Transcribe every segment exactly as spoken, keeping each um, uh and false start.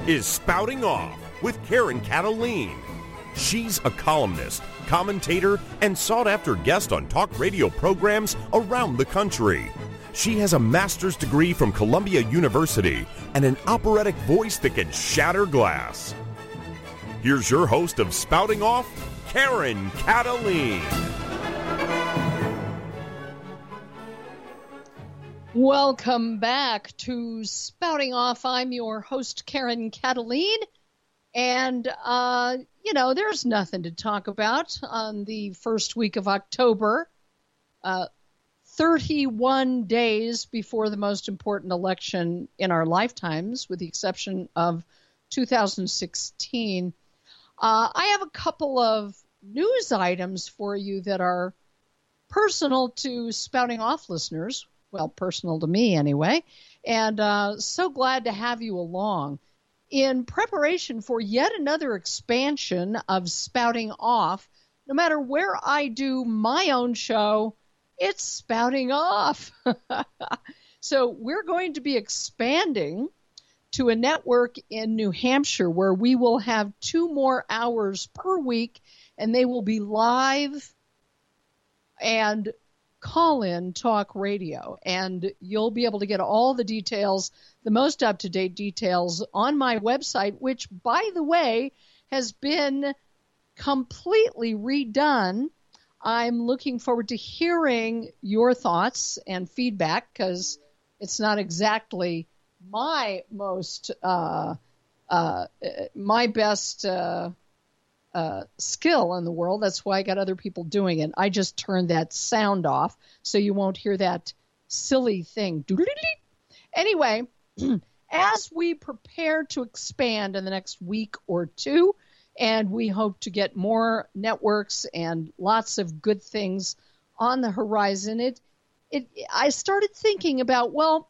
is Spouting Off with Karen Cataline. She's a columnist, commentator, and sought-after guest on talk radio programs around the country. She has a master's degree from Columbia University and an operatic voice that can shatter glass. Here's your host of Spouting Off, Karen Cataline. Welcome back to Spouting Off. I'm your host, Karen Cataline. And, uh, you know, there's nothing to talk about on the first week of October, uh, thirty-one days before the most important election in our lifetimes, with the exception of two thousand sixteen. Uh, I have a couple of news items for you that are personal to Spouting Off listeners. Well, personal to me anyway, and uh, so glad to have you along. In preparation for yet another expansion of Spouting Off, no matter where I do my own show, it's Spouting Off. So we're going to be expanding to a network in New Hampshire where we will have two more hours per week, and they will be live and call-in talk radio, and you'll be able to get all the details, the most up-to-date details on my website, which, by the way, has been completely redone. I'm looking forward to hearing your thoughts and feedback, because it's not exactly my most, uh, uh, my best uh Uh, skill in the world. That's why I got other people doing it. I just turned that sound off so you won't hear that silly thing. Anyway, as we prepare to expand in the next week or two, and we hope to get more networks and lots of good things on the horizon, it, it, I started thinking about, well,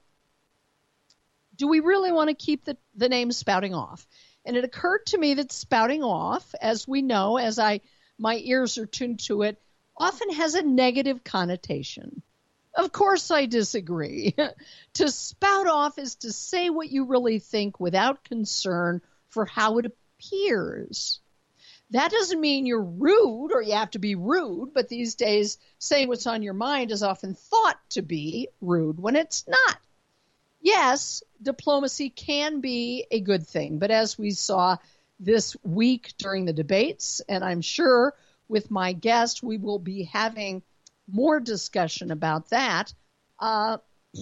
do we really want to keep the, the name Spouting Off? And it occurred to me that Spouting Off, as we know, as I my ears are tuned to it, often has a negative connotation. Of course I disagree. To spout off is to say what you really think without concern for how it appears. That doesn't mean you're rude or you have to be rude, but these days saying what's on your mind is often thought to be rude when it's not. Yes, diplomacy can be a good thing, but as we saw this week during the debates, and I'm sure with my guest we will be having more discussion about that, uh,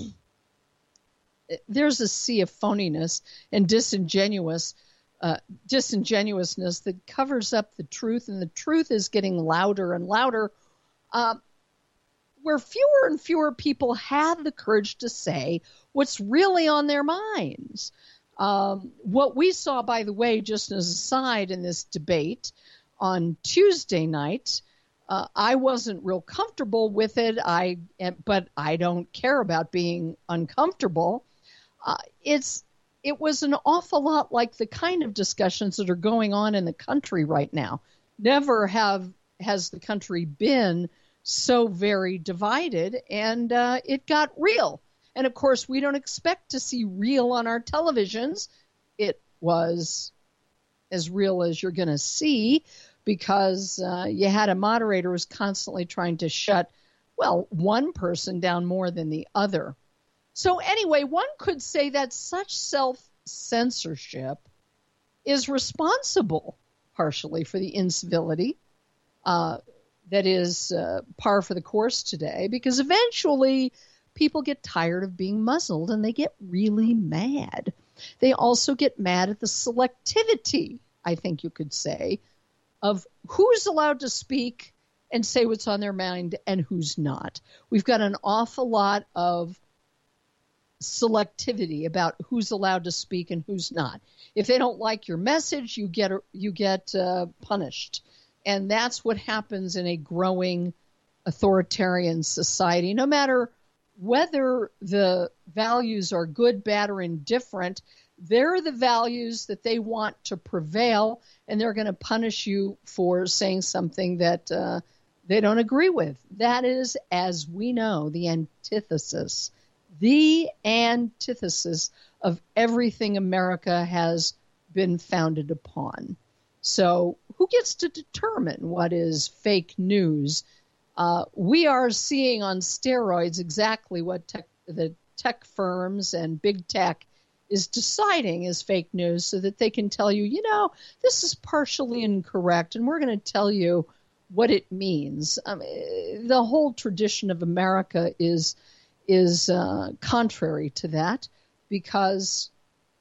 there's a sea of phoniness and disingenuous, uh, disingenuousness that covers up the truth, and the truth is getting louder and louder, uh, where fewer and fewer people have the courage to say what's really on their minds. Um, what we saw, by the way, just as a side in this debate on Tuesday night, uh, I wasn't real comfortable with it, I, but I don't care about being uncomfortable. Uh, it's it was an awful lot like the kind of discussions that are going on in the country right now. Never have has the country been so very divided, and uh, it got real. And of course, we don't expect to see real on our televisions. It was as real as you're going to see, because uh, you had a moderator who was constantly trying to shut, well, one person down more than the other. So anyway, one could say that such self-censorship is responsible partially for the incivility uh, that is uh, par for the course today, because eventually people get tired of being muzzled and they get really mad. They also get mad at the selectivity, I think you could say, of who's allowed to speak and say what's on their mind and who's not. We've got an awful lot of selectivity about who's allowed to speak and who's not. If they don't like your message, you get you get uh, punished. And that's what happens in a growing authoritarian society. No matter whether the values are good, bad, or indifferent, they're the values that they want to prevail, and they're going to punish you for saying something that uh, they don't agree with. That is, as we know, the antithesis, the antithesis of everything America has been founded upon. So who gets to determine what is fake news? Uh, we are seeing on steroids exactly what tech, the tech firms and big tech is deciding is fake news so that they can tell you, you know, this is partially incorrect, and we're going to tell you what it means. I mean, the whole tradition of America is is uh, contrary to that, because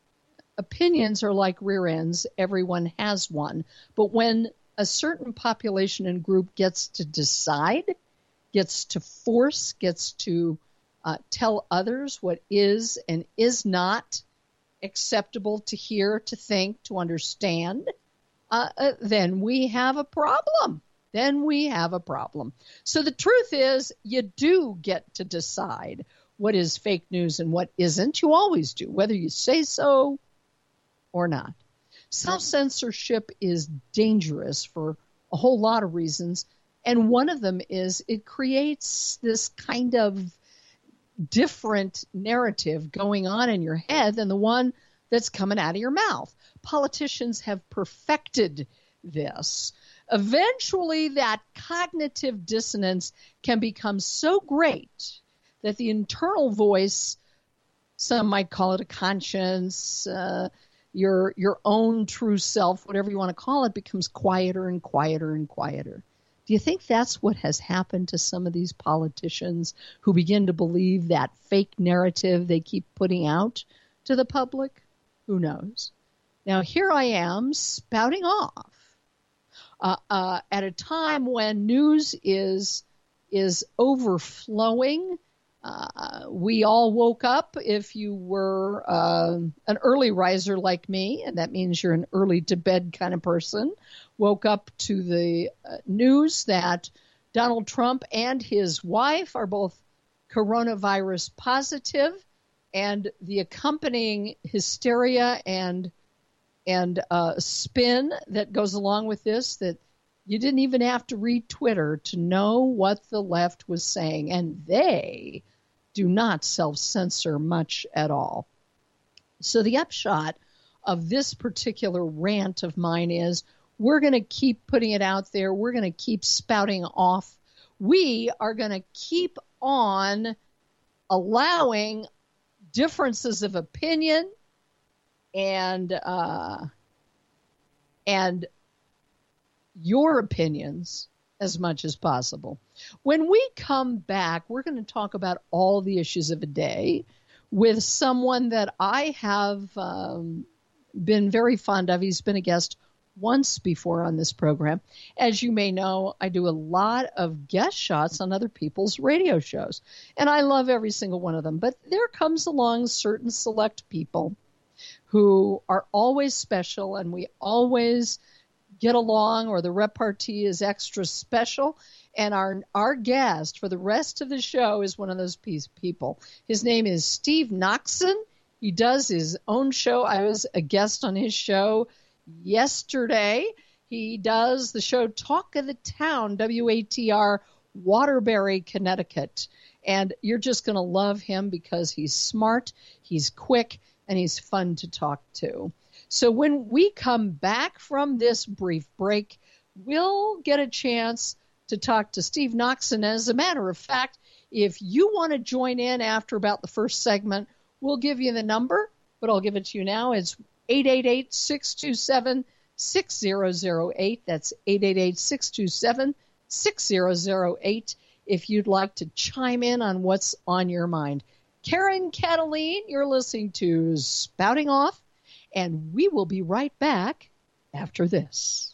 opinions are like rear ends. Everyone has one. But when a certain population and group gets to decide, gets to force, gets to uh, tell others what is and is not acceptable to hear, to think, to understand, uh, uh, then we have a problem. Then we have a problem. So the truth is, you do get to decide what is fake news and what isn't. You always do, whether you say so or not. Self-censorship is dangerous for a whole lot of reasons, and one of them is it creates this kind of different narrative going on in your head than the one that's coming out of your mouth. Politicians have perfected this. Eventually, that cognitive dissonance can become so great that the internal voice, some might call it a conscience, uh, your your own true self, whatever you want to call it, becomes quieter and quieter and quieter. Do you think that's what has happened to some of these politicians who begin to believe that fake narrative they keep putting out to the public? Who knows? Now, here I am spouting off uh, uh, at a time when news is is overflowing. Uh, we all woke up. If you were uh, an early riser like me, and that means you're an early to bed kind of person, woke up to the uh, news that Donald Trump and his wife are both coronavirus positive, and the accompanying hysteria and and uh, spin that goes along with this, that you didn't even have to read Twitter to know what the left was saying, and they do not self-censor much at all. So the upshot of this particular rant of mine is we're going to keep putting it out there. We're going to keep spouting off. We are going to keep on allowing differences of opinion and uh, and your opinions as much as possible. When we come back, we're going to talk about all the issues of a day with someone that I have um, been very fond of. He's been a guest once before on this program. As you may know, I do a lot of guest shots on other people's radio shows, and I love every single one of them. But there comes along certain select people who are always special, and we always get along, or the repartee is extra special. And our our guest for the rest of the show is one of those people. His name is Steve Noxon. He does his own show. I was a guest on his show yesterday. He does the show Talk of the Town, W A T R, Waterbury, Connecticut. And you're just going to love him because he's smart, he's quick, and he's fun to talk to. So when we come back from this brief break, we'll get a chance to talk to Steve Noxon. As a matter of fact, if you want to join in after about the first segment, we'll give you the number, but I'll give it to you now. It's eight eight eight, six two seven, six zero zero eight. That's eight eight eight, six two seven, six zero zero eight if you'd like to chime in on what's on your mind. Karen Cataline, you're listening to Spouting Off, and we will be right back after this.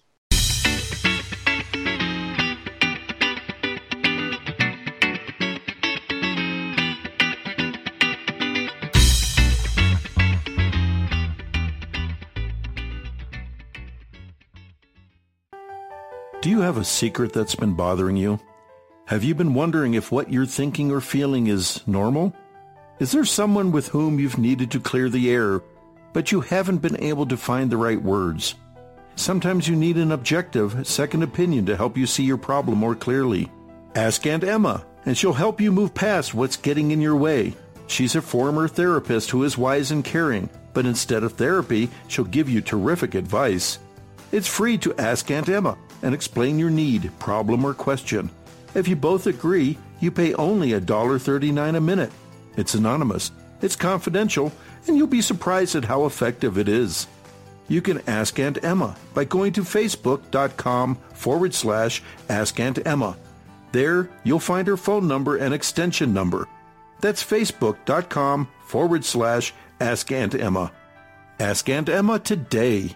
Do you have a secret that's been bothering you? Have you been wondering if what you're thinking or feeling is normal? Is there someone with whom you've needed to clear the air, but you haven't been able to find the right words? Sometimes you need an objective, second opinion to help you see your problem more clearly. Ask Aunt Emma, and she'll help you move past what's getting in your way. She's a former therapist who is wise and caring, but instead of therapy, she'll give you terrific advice. It's free to ask Aunt Emma and explain your need, problem, or question. If you both agree, you pay only one dollar and thirty-nine cents a minute. It's anonymous, it's confidential, and you'll be surprised at how effective it is. You can ask Aunt Emma by going to facebook.com forward slash Ask Aunt Emma. There, you'll find her phone number and extension number. That's facebook.com forward slash Ask Aunt Emma. Ask Aunt Emma today.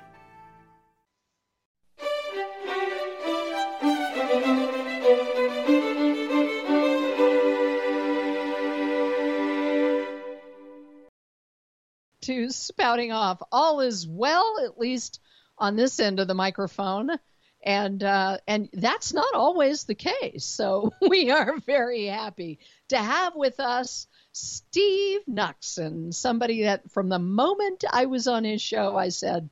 To spouting off. All is well, at least on this end of the microphone. And uh, and that's not always the case. So we are very happy to have with us Steve Noxon, somebody that from the moment I was on his show, I said,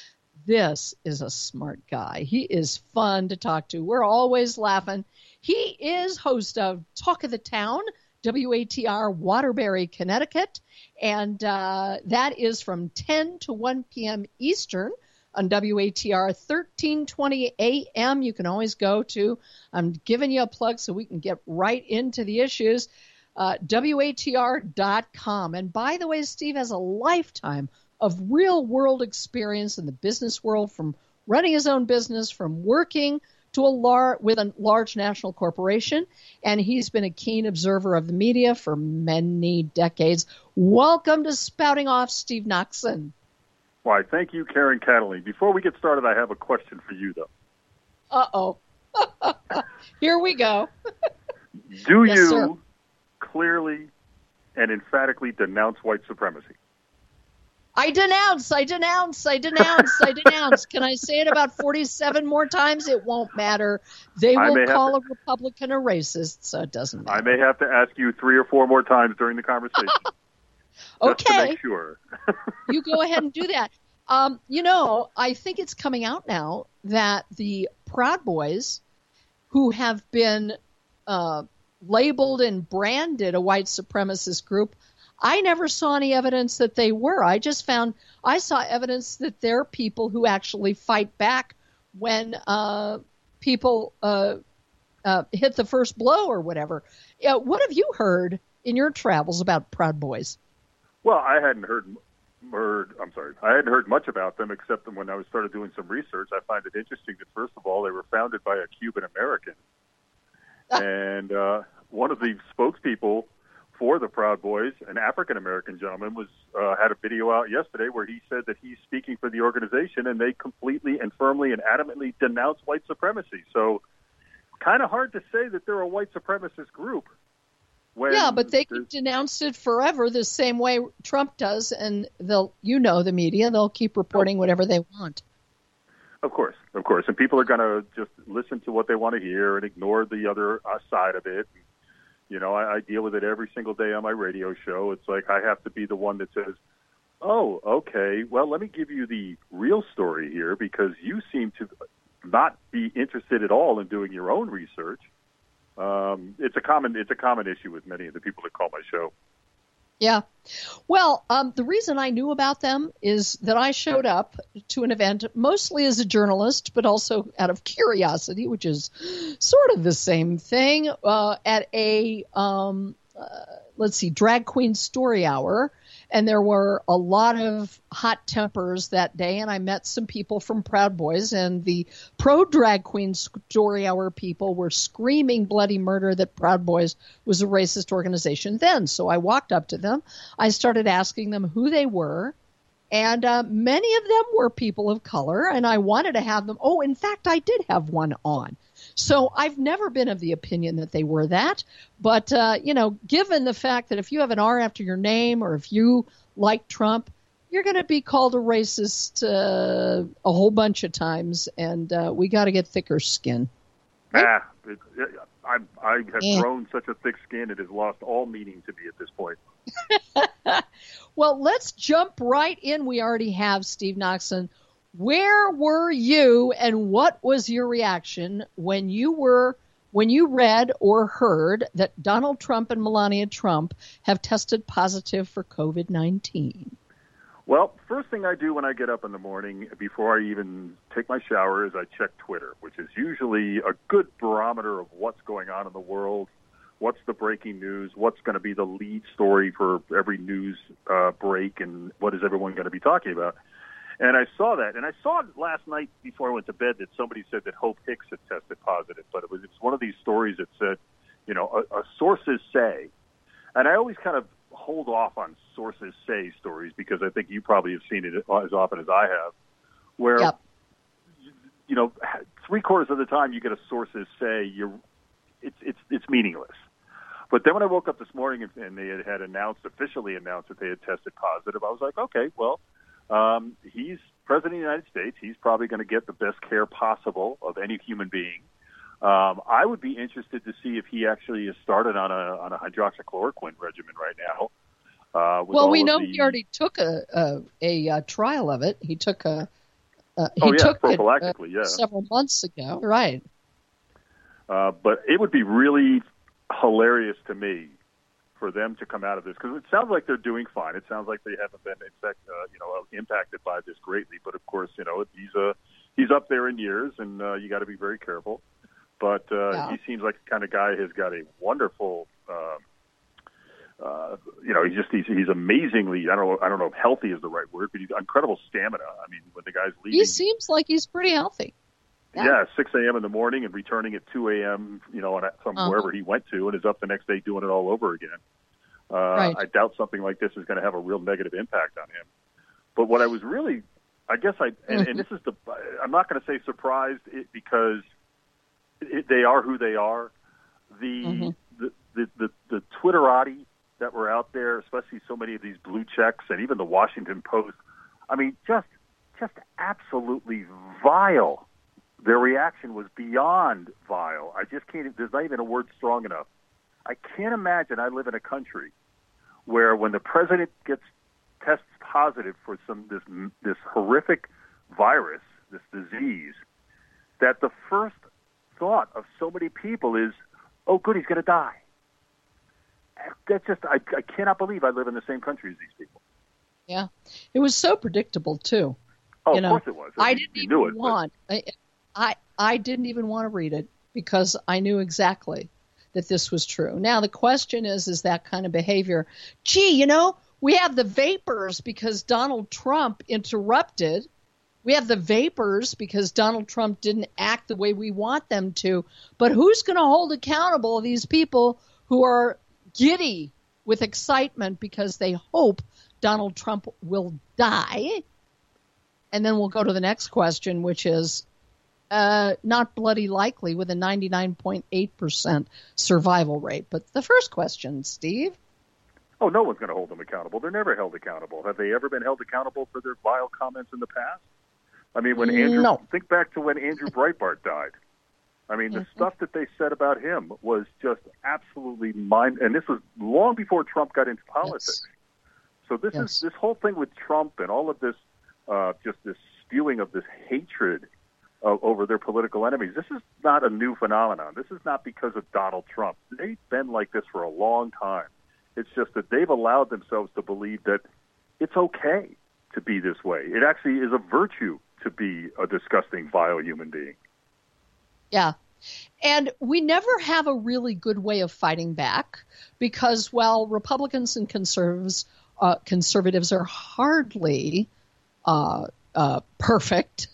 this is a smart guy. He is fun to talk to. We're always laughing. He is host of Talk of the Town, W A T R Waterbury, Connecticut. And uh, that is from ten to one p.m. Eastern on W A T R thirteen twenty A M. You can always go to, I'm giving you a plug so we can get right into the issues, uh, W A T R dot com. And by the way, Steve has a lifetime of real-world experience in the business world, from running his own business, from working to a lar- with a large national corporation, and he's been a keen observer of the media for many decades. Welcome to Spouting Off, Steve Noxon. Why, thank you, Karen Cataline. Before we get started, I have a question for you, though. Uh-oh. Here we go. Do yes, you sir. clearly and emphatically denounce white supremacy? I denounce, I denounce, I denounce, I denounce. Can I say it about forty-seven more times? It won't matter. They will call to, a Republican a racist, so it doesn't matter. I may have to ask you three or four more times during the conversation. Okay. Just to make sure. You go ahead and do that. Um, you know, I think it's coming out now that the Proud Boys, who have been uh, labeled and branded a white supremacist group, I never saw any evidence that they were. I just found, I saw evidence that they're people who actually fight back when uh, people uh, uh, hit the first blow or whatever. Uh, what have you heard in your travels about Proud Boys? Well, I hadn't heard, heard, I'm sorry, I hadn't heard much about them, except that when I started doing some research, I find it interesting that, first of all, they were founded by a Cuban American. And uh, one of the spokespeople for the Proud Boys, an African-American gentleman, was uh, had a video out yesterday where he said that he's speaking for the organization, and they completely and firmly and adamantly denounce white supremacy. So kind of hard to say that they're a white supremacist group. When yeah, but they could denounce it forever the same way Trump does, and they'll, you know, the media, they'll keep reporting whatever they want. Of course, of course. And people are going to just listen to what they want to hear and ignore the other uh, side of it. You know, I, I deal with it every single day on my radio show. It's like I have to be the one that says, oh, okay, well, let me give you the real story here, because you seem to not be interested at all in doing your own research. Um, it's a common it's a common issue with many of the people that call my show. Yeah. Well, um, the reason I knew about them is that I showed up to an event mostly as a journalist, but also out of curiosity, which is sort of the same thing, uh, at a, um, uh, let's see, drag queen story hour. And there were a lot of hot tempers that day, and I met some people from Proud Boys, and the pro-drag queen story hour people were screaming bloody murder that Proud Boys was a racist organization then. So I walked up to them. I started asking them who they were, and uh, many of them were people of color, and I wanted to have them. Oh, in fact, I did have one on. So I've never been of the opinion that they were that. But, uh, you know, given the fact that if you have an R after your name, or if you like Trump, you're going to be called a racist uh, a whole bunch of times. And uh, we got to get thicker skin. Right? Ah, it, it, I, I have yeah. grown such a thick skin, it has lost all meaning to me at this point. Well, let's jump right in. We already have Steve Noxon. Where were you, and what was your reaction when you were when you read or heard that Donald Trump and Melania Trump have tested positive for COVID nineteen? Well, first thing I do when I get up in the morning, before I even take my shower, is I check Twitter, which is usually a good barometer of what's going on in the world, what's the breaking news, what's going to be the lead story for every news uh, break, and what is everyone going to be talking about. And I saw that, and I saw it last night before I went to bed that somebody said that Hope Hicks had tested positive, but it was, it was one of these stories that said, you know, a, a sources say, and I always kind of hold off on sources say stories because I think you probably have seen it as often as I have, where, yep. you know, three quarters of the time you get a sources say, you're, it's it's it's meaningless. But then when I woke up this morning and, and they had, had announced, officially announced that they had tested positive, I was like, okay, well, um, he's president of the United States. He's probably going to get the best care possible of any human being. Um, I would be interested to see if he actually has started on a on a hydroxychloroquine regimen right now. Uh, well, we know the... he already took a a, a, a trial of it. He took a uh, he oh, yeah, took prophylactically, it uh, yeah. several months ago, right? Uh, but it would be really hilarious to me for them to come out of this because it sounds like they're doing fine. It sounds like they haven't been, in fact, uh, you know, impacted by this greatly. But of course, you know, he's a he's up there in years, and uh, you got to be very careful. But uh, yeah. he seems like the kind of guy who's got a wonderful, uh, uh, you know, he's just he's, he's amazingly. I don't know. I don't know if healthy is the right word, but he's got incredible stamina. I mean, when the guy's leaving, he seems like he's pretty healthy. Yeah, yeah six a.m. in the morning and returning at two a.m. You know, on a, from uh-huh. wherever he went to, and is up the next day doing it all over again. Uh, right. I doubt something like this is going to have a real negative impact on him. But what I was really, I guess I, and, mm-hmm. and this is the, I'm not going to say surprised it, because. It, they are who they are. The, mm-hmm. the, the, the, the Twitterati that were out there, especially so many of these blue checks and even the Washington Post, I mean, just just absolutely vile. Their reaction was beyond vile. I just can't, there's not even a word strong enough. I can't imagine I live in a country where when the president gets tests positive for some this this horrific virus, this disease, that the first thought of so many people is, oh, good, he's going to die. That's just, I, I cannot believe I live in the same country as these people. Yeah. It was so predictable, too. Oh, you of know, course it was. I you, didn't you even knew it, want, I, I, I didn't even want to read it because I knew exactly that this was true. Now, the question is, is that kind of behavior, gee, you know, we have the vapors because Donald Trump interrupted. We have the vapors because Donald Trump didn't act the way we want them to. But who's going to hold accountable these people who are giddy with excitement because they hope Donald Trump will die? And then we'll go to the next question, which is uh, not bloody likely with a ninety-nine point eight percent survival rate. But the first question, Steve. Oh, no one's going to hold them accountable. They're never held accountable. Have they ever been held accountable for their vile comments in the past? I mean, when Andrew, no. think back to when Andrew Breitbart died. I mean, the mm-hmm. stuff that they said about him was just absolutely mind. And this was long before Trump got into politics. Yes. So this yes. is this whole thing with Trump and all of this, uh, just this spewing of this hatred uh, over their political enemies. This is not a new phenomenon. This is not because of Donald Trump. They've been like this for a long time. It's just that they've allowed themselves to believe that it's okay to be this way. It actually is a virtue to be a disgusting, vile human being. Yeah. And we never have a really good way of fighting back because while Republicans and conservatives, uh, conservatives are hardly uh, uh, perfect,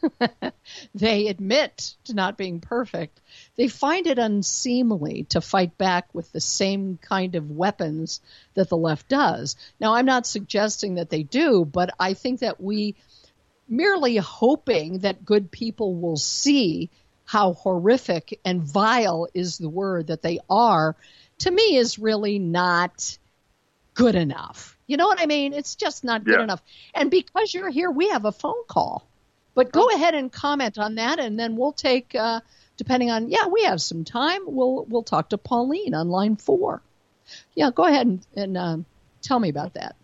they admit to not being perfect, they find it unseemly to fight back with the same kind of weapons that the left does. Now, I'm not suggesting that they do, but I think that we merely hoping that good people will see how horrific and vile is the word that they are, to me is really not good enough. You know what I mean? It's just not good yeah. enough. And because you're here, we have a phone call. But go ahead and comment on that, and then we'll take, uh, depending on, yeah, we have some time, we'll we'll talk to Pauline on line four. Yeah, go ahead and, and um, tell me about that.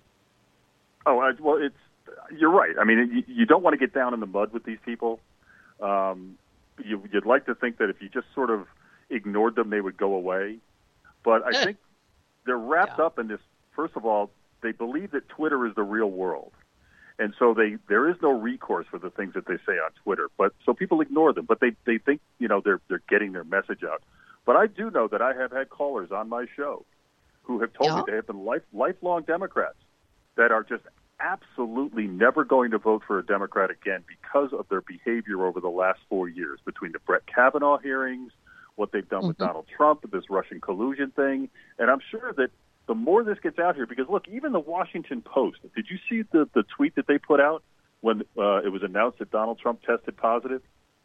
Oh, uh, well, it's you're right. I mean, you, you don't want to get down in the mud with these people. Um, you, you'd like to think that if you just sort of ignored them, they would go away. But I think they're wrapped yeah. up in this. First of all, they believe that Twitter is the real world. And so they there is no recourse for the things that they say on Twitter. But so people ignore them, but they, they think, you know, they're they're getting their message out. But I do know that I have had callers on my show who have told yeah. me they have been life, lifelong Democrats that are just absolutely never going to vote for a Democrat again because of their behavior over the last four years, between the Brett Kavanaugh hearings, what they've done mm-hmm. with Donald Trump, this Russian collusion thing. And I'm sure that the more this gets out here, because, look, even the Washington Post, did you see the, the tweet that they put out when uh, it was announced that Donald Trump tested positive?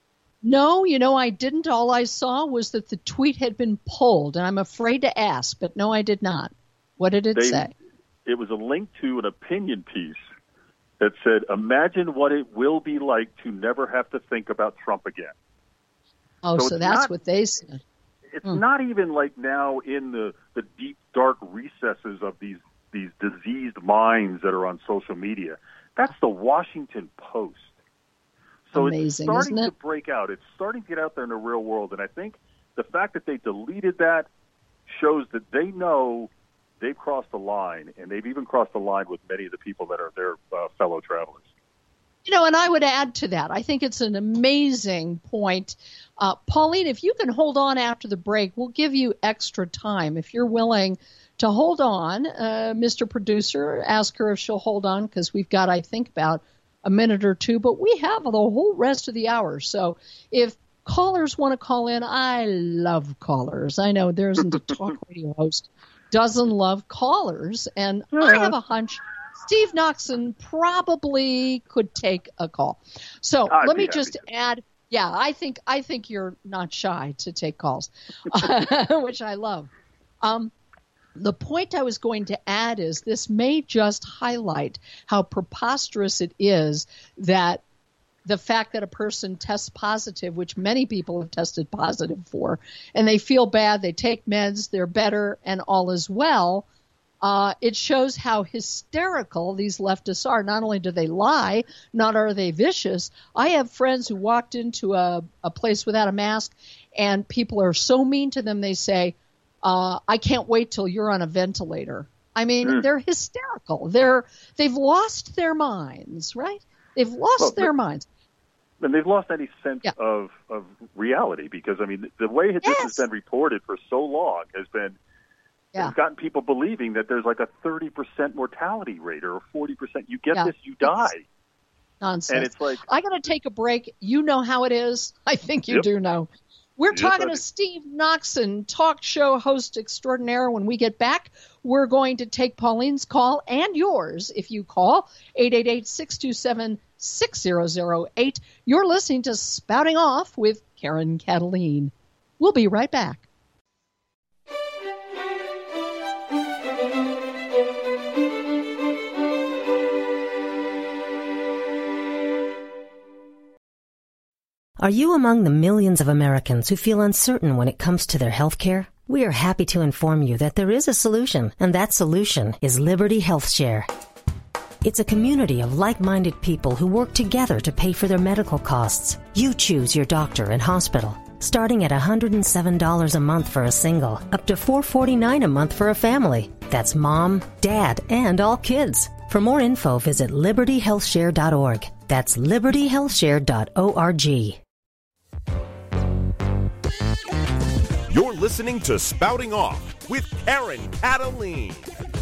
No, you know, I didn't. All I saw was that the tweet had been pulled, and I'm afraid to ask, but no, I did not. What did it they, say? It was a link to an opinion piece that said, imagine what it will be like to never have to think about Trump again. Oh, so, so that's not, what they said. It's hmm. not even like now in the, the deep, dark recesses of these, these diseased minds that are on social media. That's the Washington Post. So Amazing, it's starting isn't it? to break out. It's starting to get out there in the real world. And I think the fact that they deleted that shows that they know they've crossed the line, and they've even crossed the line with many of the people that are their uh, fellow travelers. You know, and I would add to that, I think it's an amazing point. Uh, Pauline, if you can hold on after the break, we'll give you extra time. If you're willing to hold on, uh, Mister Producer, ask her if she'll hold on, because we've got, I think, about a minute or two, but we have the whole rest of the hour. So if callers want to call in, I love callers. I know there isn't a talk radio host doesn't love callers, and yeah. I have a hunch Steve Noxon probably could take a call. So I'd let me just to. add, yeah, I think I think you're not shy to take calls, which I love. Um, the point I was going to add is this may just highlight how preposterous it is that the fact that a person tests positive, which many people have tested positive for, and they feel bad, they take meds, they're better, and all is well, uh, it shows how hysterical these leftists are. Not only do they lie, not are they vicious. I have friends who walked into a, a place without a mask, and people are so mean to them, they say, uh, I can't wait till you're on a ventilator. I mean, mm. they're hysterical. They're, they've lost their minds, right? They've lost well, their minds. And they've lost any sense yeah. of, of reality, because, I mean, the way this yes. has been reported for so long has been yeah. has gotten people believing that there's like a thirty percent mortality rate or a forty percent. You get yeah. this, you die. Nonsense. And it's like, I got to take a break. You know how it is. I think you yep. do know. We're yes, talking to Steve Noxon, talk show host extraordinaire. When we get back, we're going to take Pauline's call and yours if you call eight eight eight, six two seven, six zero zero eight. You're listening to Spouting Off with Karen Kataline. We'll be right back. Are you among the millions of Americans who feel uncertain when it comes to their health care? We are happy to inform you that there is a solution, and that solution is Liberty Health Share. It's a community of like-minded people who work together to pay for their medical costs. You choose your doctor and hospital, starting at one hundred seven dollars a month for a single, up to four hundred forty-nine dollars a month for a family. That's mom, dad, and all kids. For more info, visit liberty health share dot org. That's liberty health share dot org. You're listening to Spouting Off with Karen Kataline.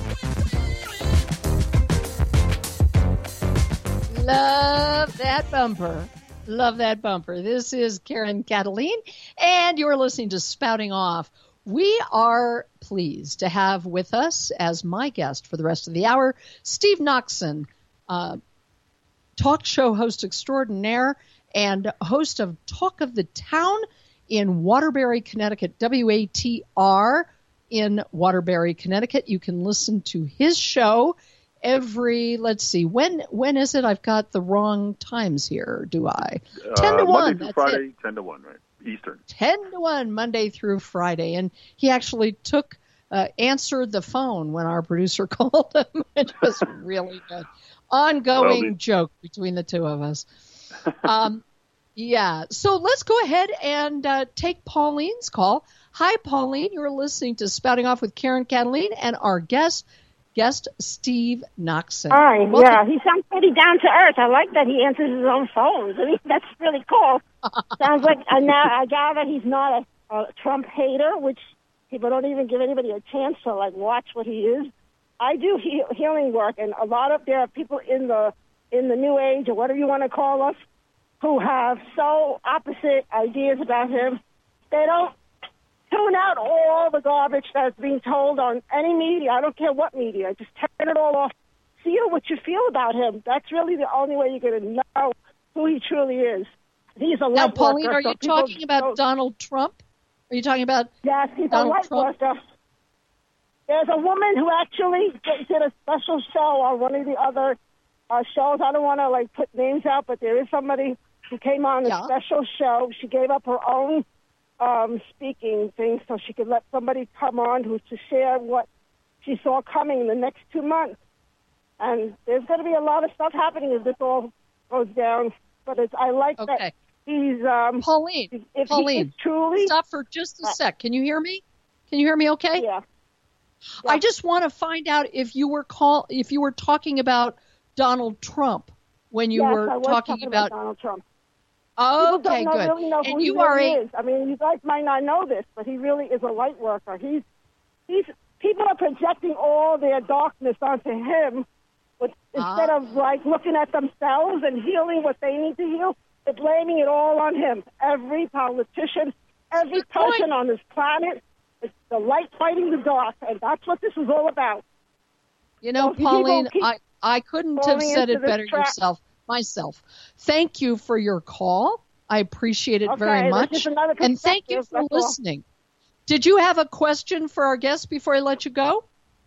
Love that bumper. Love that bumper. This is Karen Kataline, and you're listening to Spouting Off. We are pleased to have with us as my guest for the rest of the hour, Steve Noxon, uh, talk show host extraordinaire and host of Talk of the Town in Waterbury, Connecticut, W A T R in Waterbury, Connecticut. You can listen to his show every, let's see, when when is it? I've got the wrong times here, do I? Uh, ten to one. Monday through That's Friday, it. ten to one, right? Eastern. ten to one, Monday through Friday. And he actually took, uh, answered the phone when our producer called him. It was really good. Ongoing well, joke between the two of us. Um, yeah. So let's go ahead and uh, take Pauline's call. Hi, Pauline. You're listening to Spouting Off with Karen Kataline and our guest, guest, Steve Noxon. Hi, Welcome. yeah, he sounds pretty down to earth. I like that he answers his own phones. I mean, that's really cool. Sounds like, uh, now I gather he's not a, a Trump hater, which people don't even give anybody a chance to, like, watch what he is. I do he- healing work, and a lot of, there are people in the, in the new age, or whatever you want to call us, who have so opposite ideas about him. They don't tune out all the garbage that's being told on any media. I don't care what media. Just turn it all off. Feel what you feel about him. That's really the only way you're going to know who he truly is. He's a Now, light Pauline, worker, are so you people talking about don't- Donald Trump? Are you talking about Yes, he's Donald a light Trump? worker. There's a woman who actually did a special show on one of the other uh, shows. I don't want to, like, put names out, but there is somebody who came on a Yeah. special show. She gave up her own um, speaking thing so she could let somebody come on who to share what she saw coming in the next two months. And there's going to be a lot of stuff happening as this all goes down. But it's, I like Okay. that he's... Um, Pauline, if Pauline, he is truly... stop for just a sec. Can you hear me? Can you hear me okay? Yeah. I just want to find out if you were call if you were talking about Donald Trump when you yes, were I was talking, talking about, about Donald Trump. Oh, People okay, don't know, good. really know And who he you are really a is. I mean, you guys might not know this, but he really is a light worker. He's, he's, people are projecting all their darkness onto him, but instead Ah. of like looking at themselves and healing what they need to heal, they're blaming it all on him. Every politician, every Good point. person on this planet, it's the light fighting the dark, and that's what this is all about. You know, So if you people Pauline, keep I, I couldn't have falling said into it this better trap- yourself myself. Thank you for your call. I appreciate it Okay, very that's much. just another And thank you perspective, for that's all. listening. Did you have a question for our guest before I let you go?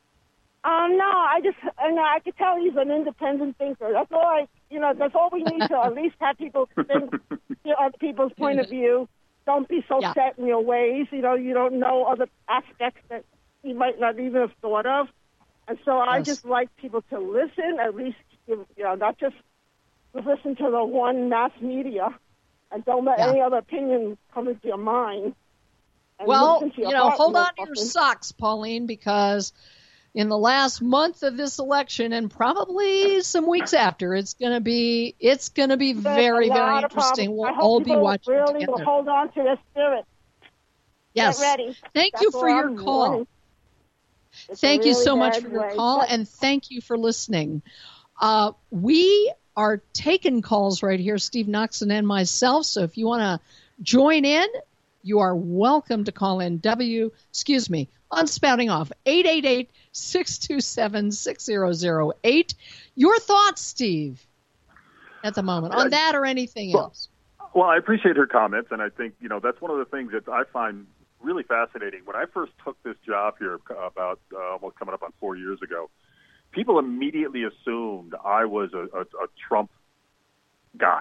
Um, no, I just, I know, I could tell he's an independent thinker. That's all I, you know, that's all we need to at least have people think, hear other people's point of view. Don't be so Yeah. set in your ways. You know, you don't know other aspects that he might not even have thought of. And so I Yes. just like people to listen, at least, you know, not just listen to the one mass media, and don't let Yeah. any other opinion come into your mind. And Well, listen to your you know, heart, hold on to your motherfucker. socks, Pauline, because in the last month of this election and probably some weeks after, it's going to be it's going to be There's very, a lot very of interesting. problems. We'll I hope all be people watching really together. will hold on to their spirit. Yes. Get ready. Thank That's you for all your I'm call. warning. It's a Thank you really so much bad for your way. call, But- and thank you for listening. Uh, we are taking calls right here, Steve Noxon and myself. So if you want to join in, you are welcome to call in W, excuse me, on Spouting Off, eight eight eight, six two seven, six zero zero eight. Your thoughts, Steve, at the moment on that or anything Well, else? Well, I appreciate her comments, and I think, you know, that's one of the things that I find really fascinating. When I first took this job here about uh, almost coming up on four years ago, people immediately assumed I was a, a, a Trump guy.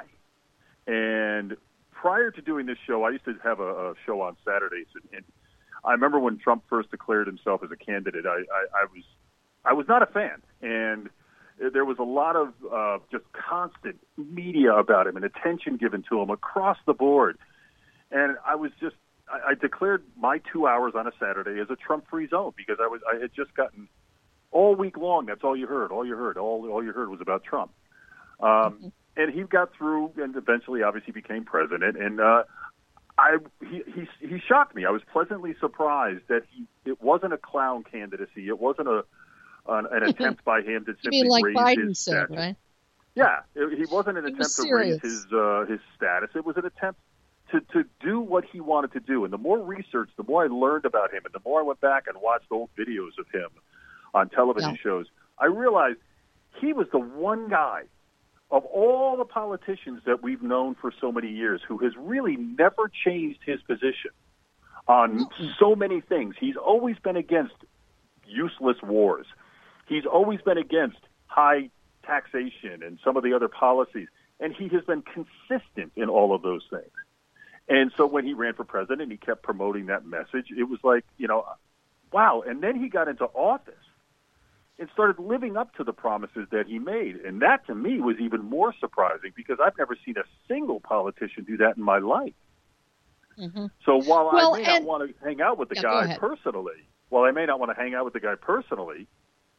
And prior to doing this show, I used to have a, a show on Saturdays, and, and I remember when Trump first declared himself as a candidate, I, I, I was I was not a fan, and there was a lot of uh, just constant media about him and attention given to him across the board. And I was just, I, I declared my two hours on a Saturday as a Trump-free zone because I was, I had just gotten all week long. That's all you heard. All you heard. All, all you heard was about Trump. Um, mm-hmm. And he got through and eventually, obviously, became president. And uh, I, he, he, he shocked me. I was pleasantly surprised that he, it wasn't a clown candidacy. It wasn't a An, an attempt by him to You simply mean like raise Biden his said, status. right? Yeah, it, he wasn't an He was attempt to serious. raise his uh, his status. It was an attempt to, to do what he wanted to do. And the more research, the more I learned about him, and the more I went back and watched old videos of him on television Yeah. shows, I realized he was the one guy of all the politicians that we've known for so many years who has really never changed his position on Mm-hmm. so many things. He's always been against useless wars. He's always been against high taxation and some of the other policies, and he has been consistent in all of those things. And so when he ran for president, he kept promoting that message. It was like, you know, wow. And then he got into office and started living up to the promises that he made. And that, to me, was even more surprising because I've never seen a single politician do that in my life. Mm-hmm. So while Well, I may not and- want to hang out with the Yeah, go guy ahead. personally, while I may not want to hang out with the guy personally,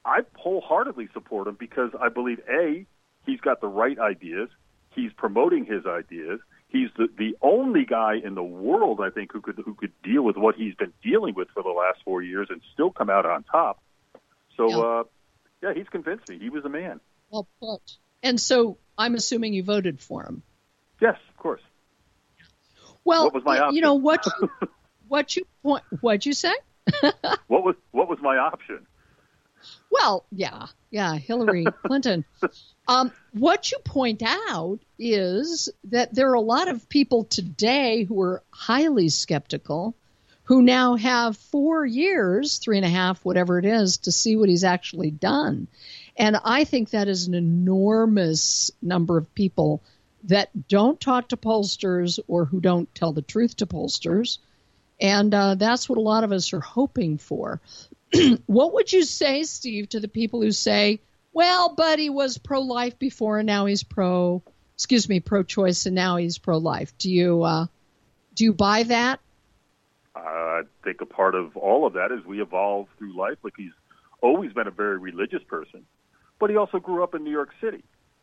I wholeheartedly support him because I believe, A, he's got the right ideas. He's promoting his ideas. He's the, the only guy in the world, I think, who could who could deal with what he's been dealing with for the last four years and still come out on top. So, yeah, uh, yeah he's convinced me. He was a man. Well put. And so I'm assuming you voted for him. Yes, of course. Well, what was my option? You know, what you, what you point, what'd you say? what was what was my option? Well, yeah, yeah, Hillary Clinton. Um, what you point out is that there are a lot of people today who are highly skeptical, who now have four years, three and a half, whatever it is, to see what he's actually done. And I think that is an enormous number of people that don't talk to pollsters or who don't tell the truth to pollsters. And uh, that's what a lot of us are hoping for. What would you say, Steve, to the people who say, well, but he was pro-life before and now he's pro, excuse me, pro-choice and now he's pro-life? Do you uh, do you buy that? Uh, I think a part of all of that is we evolve through life. Like, he's always been a very religious person, but he also grew up in New York City.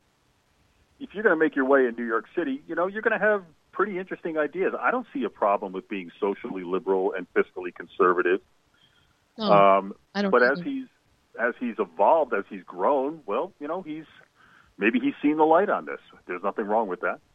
If you're going to make your way in New York City, you know, you're going to have pretty interesting ideas. I don't see a problem with being socially liberal and fiscally conservative. Oh, um, I don't but either. as he's as he's evolved, as he's grown, well, you know, he's maybe he's seen the light on this. There's nothing wrong with that.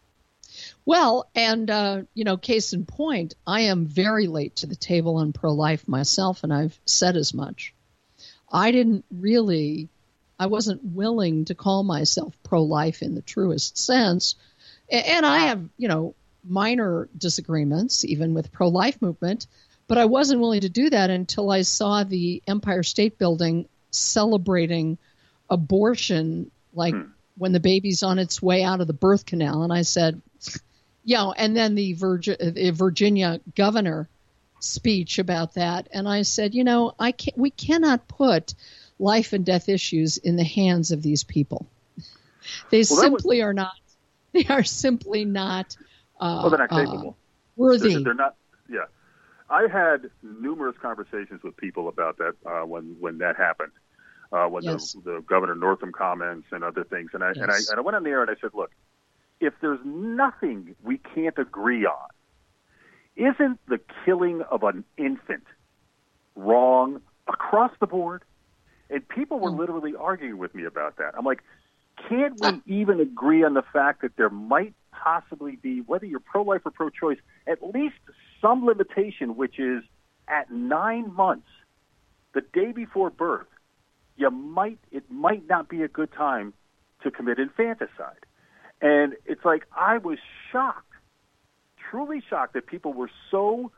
Well, and, uh, you know, case in point, I am very late to the table on pro-life myself, and I've said as much. I didn't really, I wasn't willing to call myself pro-life in the truest sense. And I have, you know, minor disagreements, even with pro-life movement, but I wasn't willing to do that until I saw the Empire State Building celebrating abortion, like hmm. when the baby's on its way out of the birth canal. And I said, you know, and then the, Virgi- the Virginia governor speech about that. And I said, you know, I can't, we cannot put life and death issues in the hands of these people. They well, simply was... are not. They are simply not. Uh, well, they're not capable. Uh, worthy. They're, they're not. Yeah, I had numerous conversations with people about that uh, when when that happened, uh, when yes. the, the Governor Northam comments and other things, and I yes. and I and I went on the air and I said, look, if there's nothing we can't agree on, isn't the killing of an infant wrong across the board? And people were literally arguing with me about that. I'm like, can't we even agree on the fact that there might possibly be, whether you're pro-life or pro-choice, at least some limitation, which is at nine months, the day before birth, you might it might not be a good time to commit infanticide. And it's like, I was shocked, truly shocked that people were so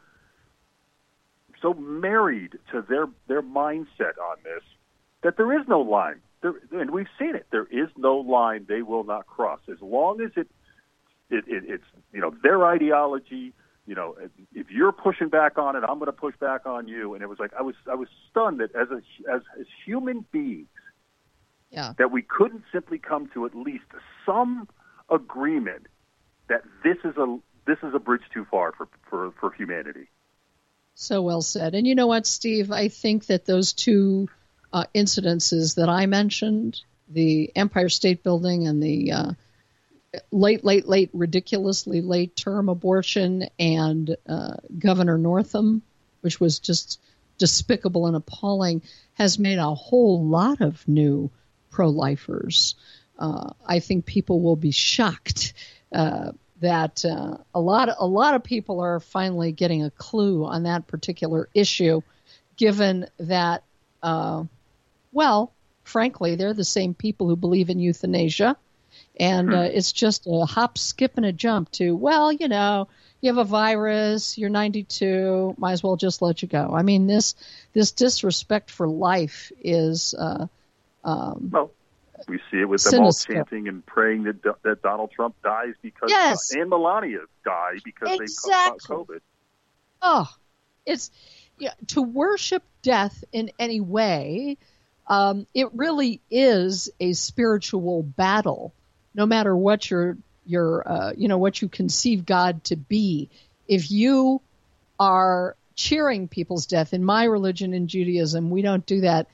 so married to their their mindset on this that there is no line. There, and we've seen it. There is no line they will not cross. As long as it, it, it it's, you know, their ideology, you know, if you're pushing back on it, I'm going to push back on you. And it was like, I was, I was stunned that as a, as, as human beings, yeah. that we couldn't simply come to at least some agreement that this is a, this is a bridge too far for, for, for humanity. So well said. And you know what, Steve, I think that those two Uh, incidences that I mentioned, the Empire State Building and the uh, late, late, late, ridiculously late term abortion, and uh, Governor Northam, which was just despicable and appalling, has made a whole lot of new pro-lifers. Uh, I think people will be shocked uh, that uh, a lot, a lot of people are finally getting a clue on that particular issue, given that. Uh, Well, frankly, they're the same people who believe in euthanasia, and uh, it's just a hop, skip, and a jump to, well, you know, you have a virus, you're ninety-two, might as well just let you go. I mean, this this disrespect for life is uh, um, well, we see it with them sinister. all chanting and praying that that Donald Trump dies because yes. uh, and Melania die because exactly. they caught COVID. Oh, it's yeah, to worship death in any way. Um, it really is a spiritual battle, no matter what your your uh, you know what you conceive God to be. If you are cheering people's death, in my religion, in Judaism, we don't do that.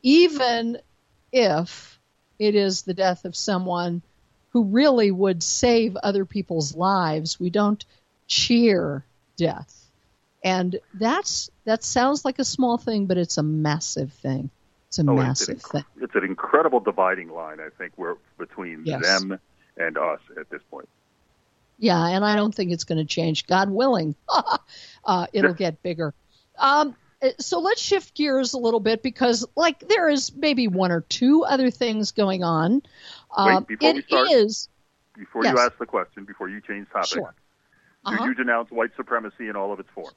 even if it is the death of someone who really would save other people's lives, we don't cheer death. And that's that sounds like a small thing, but it's a massive thing. It's a oh, massive it's an, thing. It's an incredible dividing line, I think, we're between yes. them and us at this point. Yeah, and I don't think it's going to change. God willing, uh, it'll get bigger. Um, so let's shift gears a little bit because, like, there is maybe one or two other things going on. Wait, um, before it we start, is, before yes. you ask the question, before you change topic, sure. do uh-huh. you denounce white supremacy in all of its forms?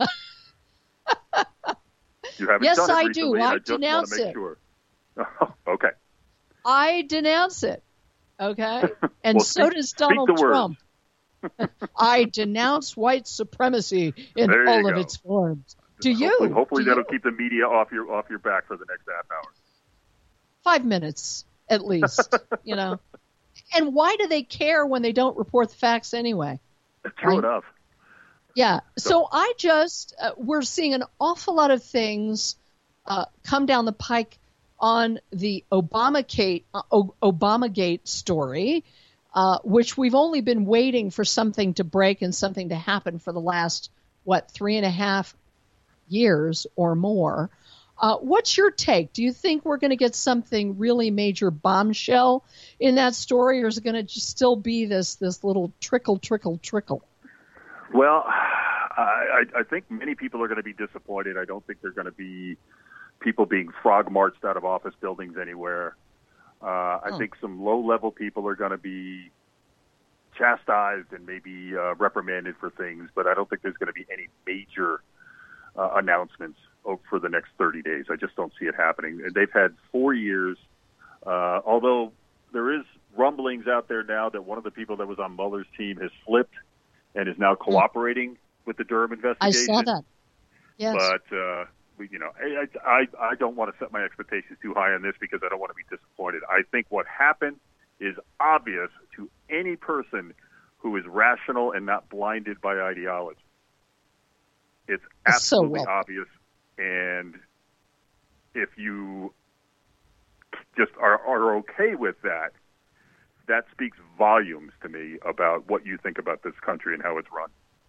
You haven't yes, done it I recently, do. I, I just denounce want to make it. Sure. Okay. I denounce it. Okay, and well, so speak, does Donald Trump. I denounce white supremacy in all go. of its forms. Do hopefully, you? Hopefully Do that'll you? keep the media off your off your back for the next half hour. Five minutes at least, you know. And why do they care when they don't report the facts anyway? True right? enough. Yeah. So, so I just uh, we're seeing an awful lot of things uh, come down the pike on the Obamagate uh, Obamagate story. Uh, which we've only been waiting for something to break and something to happen for the last, what, three and a half years or more. Uh, what's your take? Do you think we're going to get something really major bombshell in that story, or is it going to just still be this this little trickle, trickle, trickle? Well, I, I think many people are going to be disappointed. I don't think they're going to be people being frog marched out of office buildings anywhere. Uh, I oh. think some low-level people are going to be chastised and maybe uh, reprimanded for things, but I don't think there's going to be any major uh, announcements for the next thirty days. I just don't see it happening. They've had four years, uh, although there is rumblings out there now that one of the people that was on Mueller's team has flipped and is now cooperating mm. with the Durham investigation. I saw that. Yes. But, uh, you know, I, I, I don't want to set my expectations too high on this because I don't want to be disappointed. I think what happened is obvious to any person who is rational and not blinded by ideology. It's absolutely so well. obvious. And if you just are, are okay with that, that speaks volumes to me about what you think about this country and how it's run.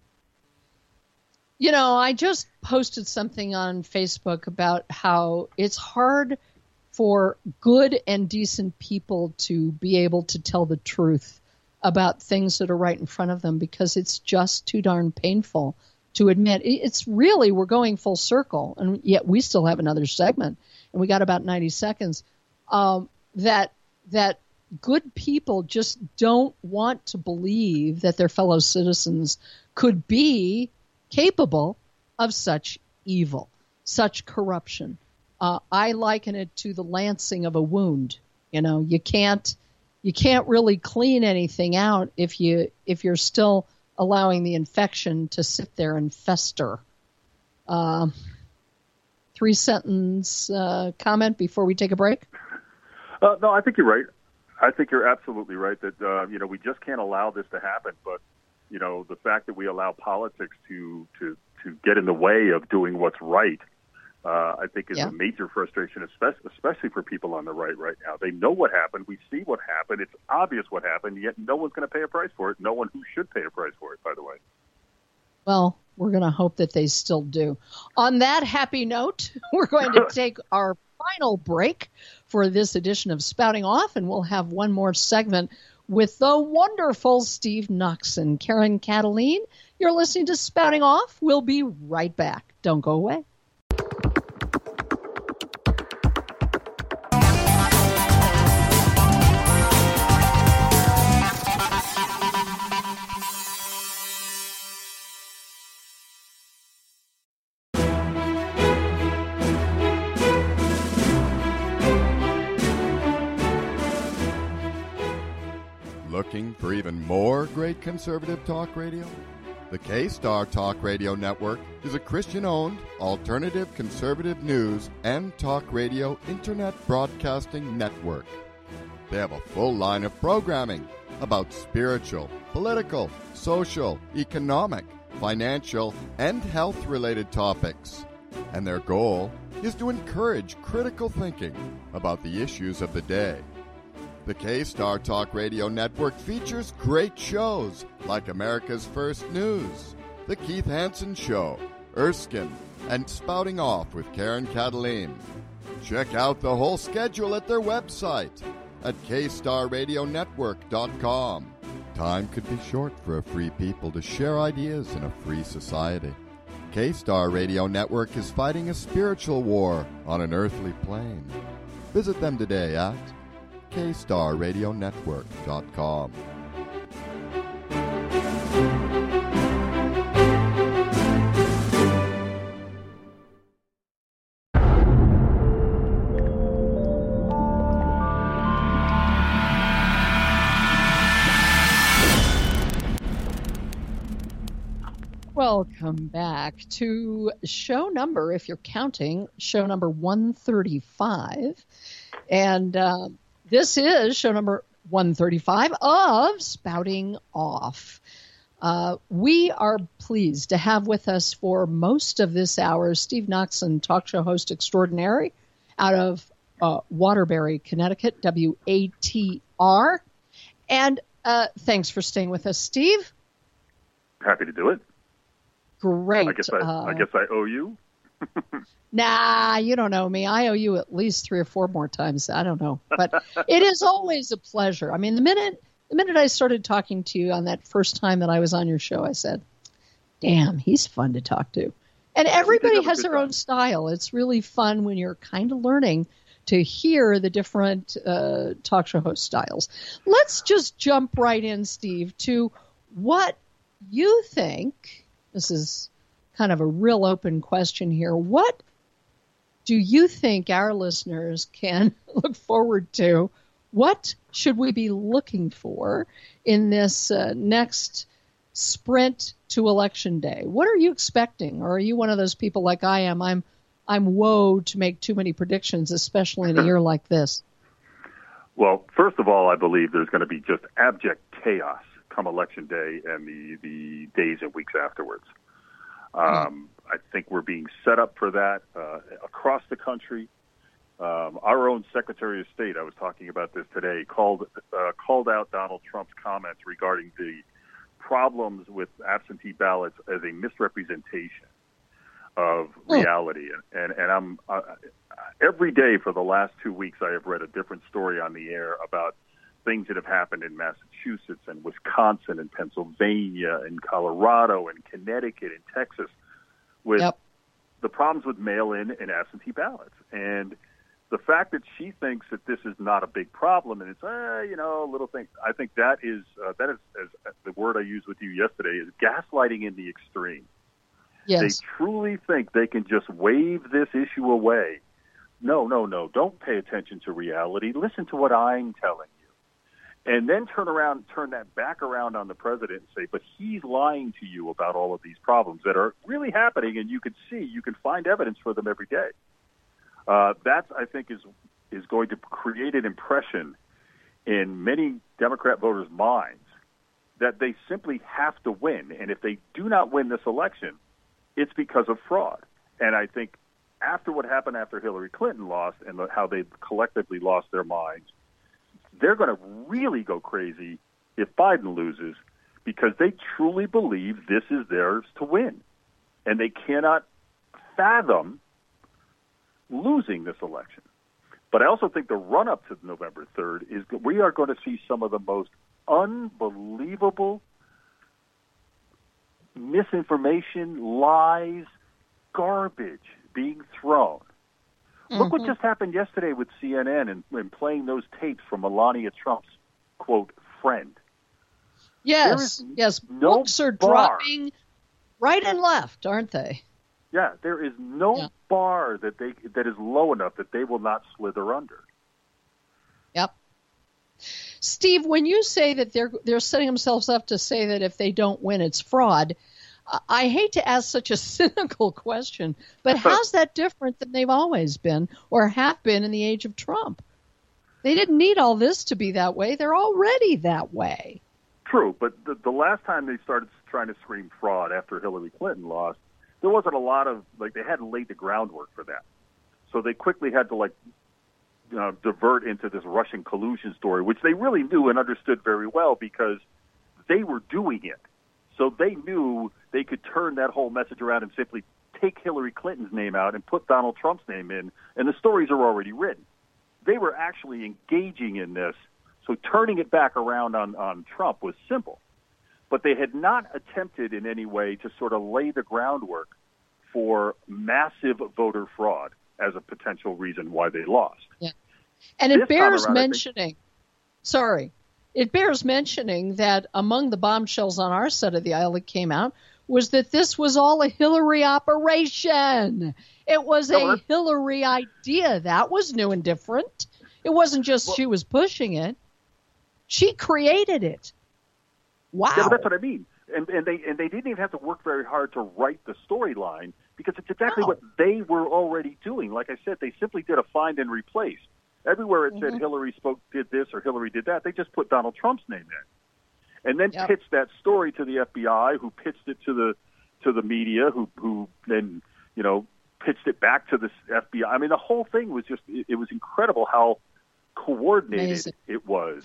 You know, I just posted something on Facebook about how it's hard for good and decent people to be able to tell the truth about things that are right in front of them because it's just too darn painful to admit. It's really, we're going full circle, and yet we still have another segment, and we got about ninety seconds, um, that that good people just don't want to believe that their fellow citizens could be capable of such evil, such corruption. Uh, I liken it to the lancing of a wound. You know, you can't you can't really clean anything out if you if you're still allowing the infection to sit there and fester. Uh, three sentence uh, comment before we take a break. Uh, no, I think you're right. I think you're absolutely right that uh, you know we just can't allow this to happen. But you know, the fact that we allow politics to to, to get in the way of doing what's right, uh, I think is yeah. a major frustration, especially, especially for people on the right right now. They know what happened. We see what happened. It's obvious what happened, yet no one's going to pay a price for it. No one who should pay a price for it, by the way. Well, we're going to hope that they still do. On that happy note, we're going to take our final break for this edition of Spouting Off, and we'll have one more segment with the wonderful Steve Noxon. Karen Cataline, you're listening to Spouting Off. We'll be right back. Don't go away. Looking for even more great conservative talk radio? The K-Star Talk Radio Network is a Christian-owned, alternative conservative news and talk radio internet broadcasting network. They have a full line of programming about spiritual, political, social, economic, financial, and health-related topics. And their goal is to encourage critical thinking about the issues of the day. The K-Star Talk Radio Network features great shows like America's First News, The Keith Hansen Show, Erskine, and Spouting Off with Karen Cataline. Check out the whole schedule at their website at k star radio network dot com. Time could be short for a free people to share ideas in a free society. K-Star Radio Network is fighting a spiritual war on an earthly plane. Visit them today at k star radio network dot com. Welcome back to show number, if you're counting, show number one thirty-five. And uh, this is show number one thirty-five of Spouting Off. Uh, we are pleased to have with us for most of this hour Steve Noxon, talk show host extraordinary out of uh, Waterbury, Connecticut, W A T R. And uh, thanks for staying with us, Steve. Happy to do it. Great. I guess I, uh, I guess I owe you. Nah, you don't owe me. I owe you at least three or four more times. I don't know, but it is always a pleasure. I mean, the minute the minute I started talking to you on that first time that I was on your show, I said, "Damn, he's fun to talk to." And everybody has their own style. It's really fun when you're kind of learning to hear the different uh, talk show host styles. Let's just jump right in, Steve, to what you think. This is kind of a real open question here. What do you think our listeners can look forward to? What should we be looking for in this uh, next sprint to Election Day? What are you expecting? Or are you one of those people like I am? I'm I'm woe to make too many predictions, especially in a year like this. Well, first of all, I believe there's going to be just abject chaos come Election Day and the, the days and weeks afterwards. Um, I think we're being set up for that uh, across the country. Um, our own Secretary of State, I was talking about this today, called uh, called out Donald Trump's comments regarding the problems with absentee ballots as a misrepresentation of reality. And, and, and I'm uh, every day for the last two weeks, I have read a different story on the air about things that have happened in Massachusetts and Wisconsin and Pennsylvania and Colorado and Connecticut and Texas with yep. the problems with mail-in and absentee ballots. And the fact that she thinks that this is not a big problem and it's, eh, you know, a little thing, I think that is, uh, that is, as the word I used with you yesterday, is gaslighting in the extreme. Yes. They truly think they can just wave this issue away. No, no, no. Don't pay attention to reality. Listen to what I'm telling you. And then turn around, turn that back around on the president and say, but he's lying to you about all of these problems that are really happening, and you can see, you can find evidence for them every day. Uh, that, I think, is is going to create an impression in many Democrat voters' minds that they simply have to win. And if they do not win this election, it's because of fraud. And I think after what happened after Hillary Clinton lost and the, how they collectively lost their minds, they're going to really go crazy if Biden loses because they truly believe this is theirs to win. And they cannot fathom losing this election. But I also think the run-up to November third is we are going to see some of the most unbelievable misinformation, lies, garbage being thrown. Mm-hmm. Look what just happened yesterday with C N N and, and playing those tapes from Melania Trump's, quote, friend. Yes, yes. No Books are bar. dropping right and left, aren't they? Yeah, there is no yeah. bar that they that is low enough that they will not slither under. Yep. Steve, when you say that they're they're setting themselves up to say that if they don't win, it's fraud, I hate to ask such a cynical question, but how's that different than they've always been or have been in the age of Trump? They didn't need all this to be that way. They're already that way. True, but the, the last time they started trying to scream fraud after Hillary Clinton lost, there wasn't a lot of, like, they hadn't laid the groundwork for that. So they quickly had to, like, you know, divert into this Russian collusion story, which they really knew and understood very well because they were doing it. So they knew they could turn that whole message around and simply take Hillary Clinton's name out and put Donald Trump's name in, and the stories are already written. They were actually engaging in this, so turning it back around on, on Trump was simple. But they had not attempted in any way to sort of lay the groundwork for massive voter fraud as a potential reason why they lost. Yeah. And it This bears time around, I think- mentioning, sorry, it bears mentioning that among the bombshells on our side of the aisle that came out was that this was all a Hillary operation. It was No, a that's- Hillary idea. That was new and different. It wasn't just Well- she was pushing it. She created it. Wow. Yeah, but that's what I mean. And, and they and they didn't even have to work very hard to write the storyline because it's exactly No. what they were already doing. Like I said, they simply did a find and replace. Everywhere it Mm-hmm. said Hillary spoke, did this, or Hillary did that, they just put Donald Trump's name in, and then Yep. pitched that story to the F B I, who pitched it to the to the media, who who then you know pitched it back to the F B I. I mean, the whole thing was just it, it was incredible how coordinated Amazing. it was.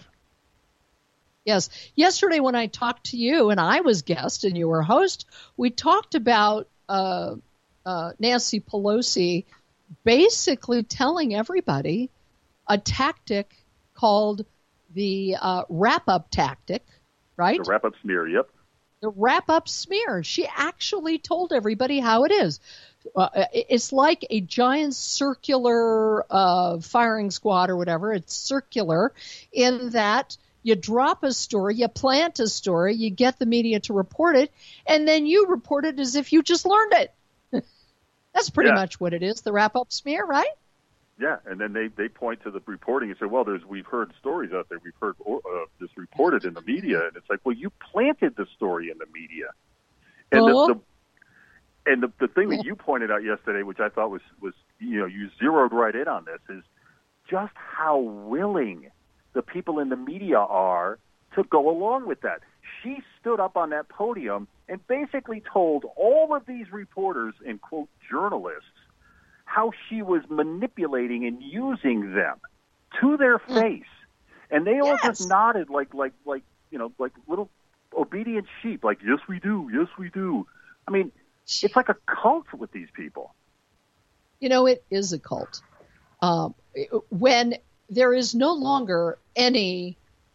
Yes. Yesterday when I talked to you, and I was guest and you were host, we talked about uh, uh, Nancy Pelosi basically telling everybody a tactic called the uh, wrap-up tactic, right? The wrap-up smear, yep. The wrap-up smear. She actually told everybody how it is. Uh, it's like a giant circular uh, firing squad or whatever. It's circular in that you drop a story, you plant a story, you get the media to report it, and then you report it as if you just learned it. That's pretty Yeah. much what it is, the wrap-up smear, right? Yeah, and then they, they point to the reporting and say, well, there's we've heard stories out there, we've heard uh, this reported in the media, and it's like, well, you planted the story in the media. And Well- the, the and the, the thing that you pointed out yesterday, which I thought was, was, you know, you zeroed right in on this, is just how willing the people in the media are to go along with that. She stood up on that podium and basically told all of these reporters and, quote, journalists how she was manipulating and using them to their face. And they all Yes. just nodded like, like, like, you know, like little obedient sheep, like, yes, we do, yes, we do. I mean, it's like a cult with these people. You know, it is a cult. Um, when there is no longer any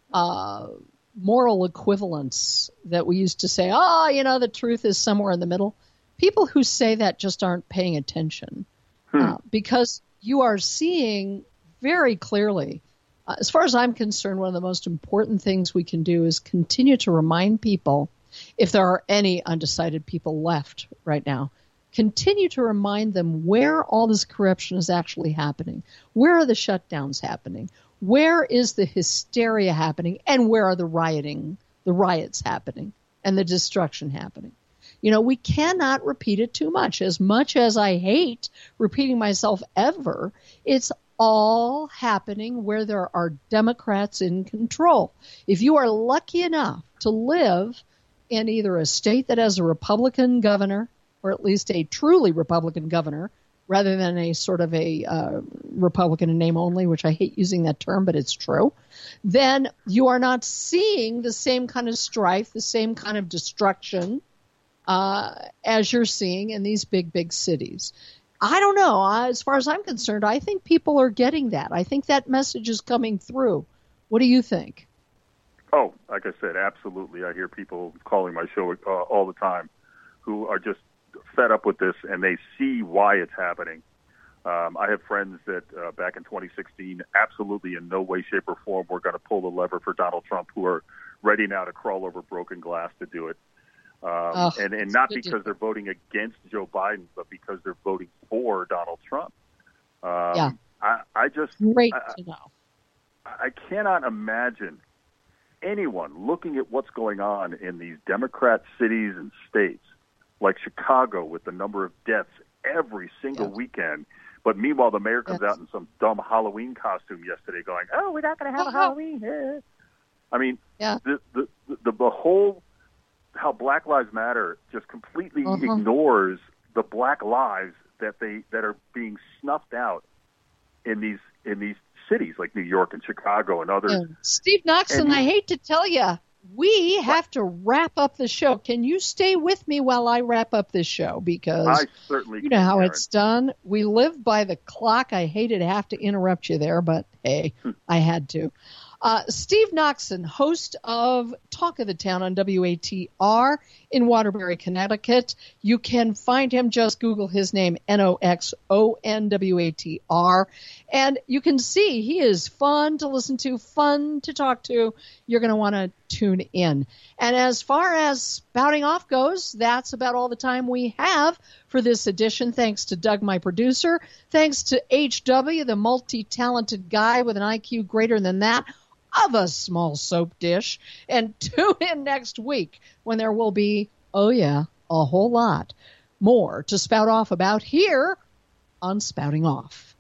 uh, moral equivalence that we used to say, oh, you know, the truth is somewhere in the middle. People who say that just aren't paying attention Hmm. uh, because you are seeing very clearly, uh, as far as I'm concerned, one of the most important things we can do is continue to remind people, if there are any undecided people left right now, continue to remind them where all this corruption is actually happening. Where are the shutdowns happening? Where is the hysteria happening? And where are the rioting, the riots happening and the destruction happening? You know, we cannot repeat it too much. As much as I hate repeating myself ever, it's all happening where there are Democrats in control. If you are lucky enough to live in either a state that has a Republican governor, or at least a truly Republican governor, rather than a sort of a uh, Republican in name only, which I hate using that term, but it's true, then you are not seeing the same kind of strife, the same kind of destruction uh, as you're seeing in these big, big cities. I don't know. I, as far as I'm concerned, I think people are getting that. I think that message is coming through. What do you think? Oh, like I said, absolutely. I hear people calling my show uh, all the time who are just fed up with this, and they see why it's happening. Um, I have friends that uh, back in twenty sixteen, absolutely in no way, shape, or form were going to pull the lever for Donald Trump, who are ready now to crawl over broken glass to do it. Um, Oh, and, and it's not good to because they're voting against Joe Biden, but because they're voting for Donald Trump. Um, Yeah. I, I just Great I, to know. I cannot imagine anyone looking at what's going on in these Democrat cities and states, like Chicago, with the number of deaths every single Yeah. weekend. But meanwhile, the mayor comes Yes. out in some dumb Halloween costume yesterday going, oh, we're not going to have a Uh-huh. Halloween here. I mean, Yeah. the, the, the, the whole, how Black Lives Matter just completely Uh-huh. ignores the black lives that they that are being snuffed out in these in these cities like New York and Chicago and others. And Steve Noxon, and, I hate to tell you, we have to wrap up the show. Can you stay with me while I wrap up this show? Because I certainly you know can, how Karen. it's done. We live by the clock. I hated to have to interrupt you there, but hey, I had to. Uh, Steve Noxon, host of Talk of the Town on W A T R in Waterbury, Connecticut. You can find him. Just Google his name, N O X O N W A T R. And you can see he is fun to listen to, fun to talk to. You're going to want to tune in. And as far as spouting off goes, that's about all the time we have for this edition. Thanks to Doug, my producer. Thanks to H W, the multi-talented guy with an I Q greater than that of a small soap dish. And tune in next week when there will be, oh yeah, a whole lot more to spout off about here on Spouting Off.